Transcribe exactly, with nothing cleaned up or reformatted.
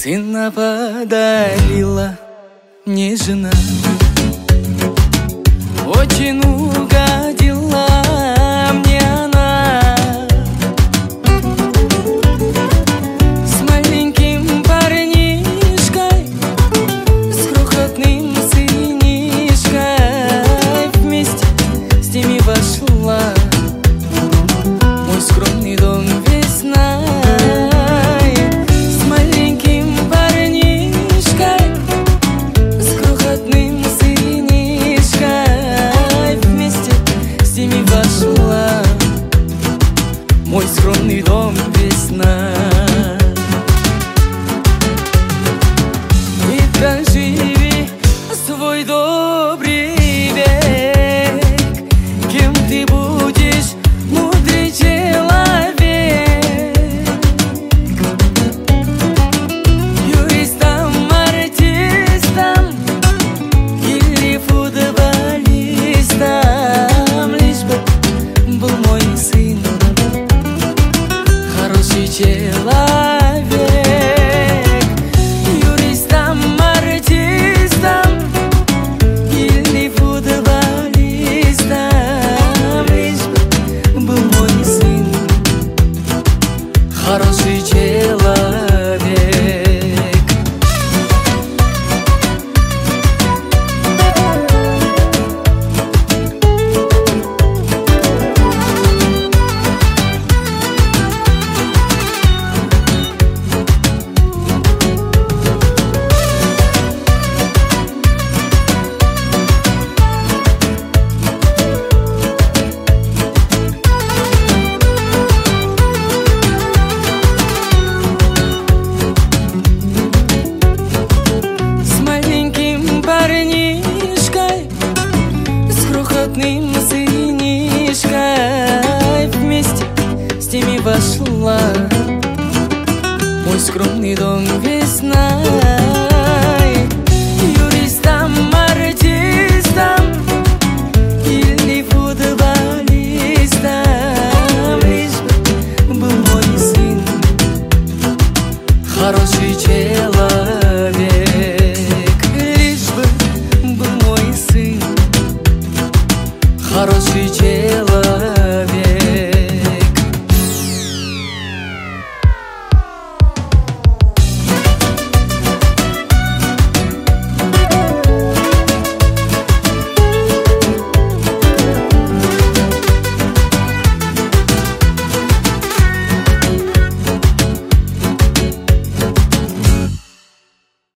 Сына подарила мне жена, очень угодила мне она. С маленьким парнишкой, с крохотным сынишкой, вместе с ними вошла мой скромный дом весна. Мой скромный дом весна. И проживи свой добрый век, кем ты будешь, мудрый человек, юристом, артистом или футболистом, лишь бы был мой сын хороший человек, юристом, артистом или футболистом, лишь бы был мой сын хороший человек. Сынишкой, вместе с ними вошла мой скромный дом весна.